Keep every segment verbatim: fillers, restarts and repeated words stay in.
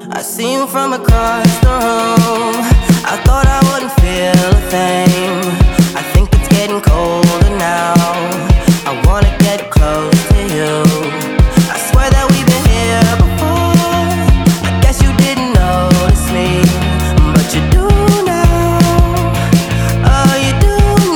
I see you from across the room. I thought I wouldn't feel a thing. I think it's getting colder now. I wanna get close to you. I swear that we've been here before. I guess you didn't notice me, but you do now. Oh, you do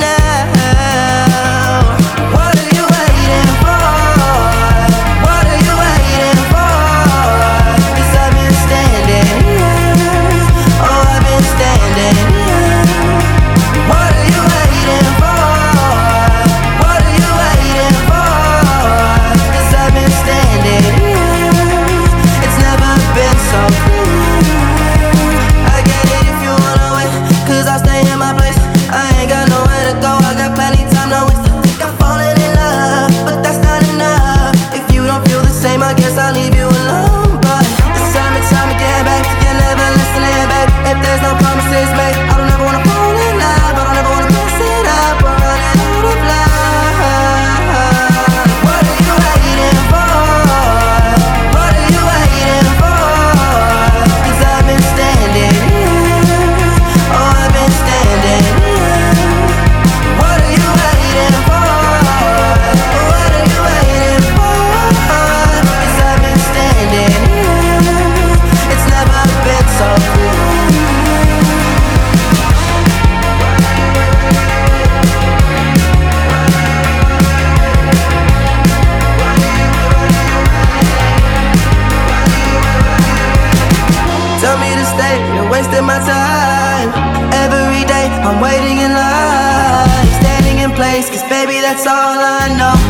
now. What are you waiting for? What are you waiting for? 'Cause I've been standing here. Oh, I've been standing here. What are you waiting for? What are you waiting for? 'Cause I've been standing here. It's never been so clear. I get it if you wanna wait, 'cause I'll stay in my place. I ain't got nowhere to go, I got plenty time to waste. I think I'm falling in love, but that's not enough. If you don't feel the same, I guess I'll leave you alone. But it's time and time again, babe, you're never listening, babe. If there's no promises made, I don't ever wanna fall in love, I don't ever wanna mess it up. We're running out of love. What are you waiting for? What are you waiting for? 'Cause I've been standing here. Oh, I've been standing here. What are you waiting for? What are you waiting for? 'Cause I've been standing here. It's never been so clear. Tell me to stay, you're wasting my time. Every day I'm waiting in line, standing in place, 'cause baby that's all I know.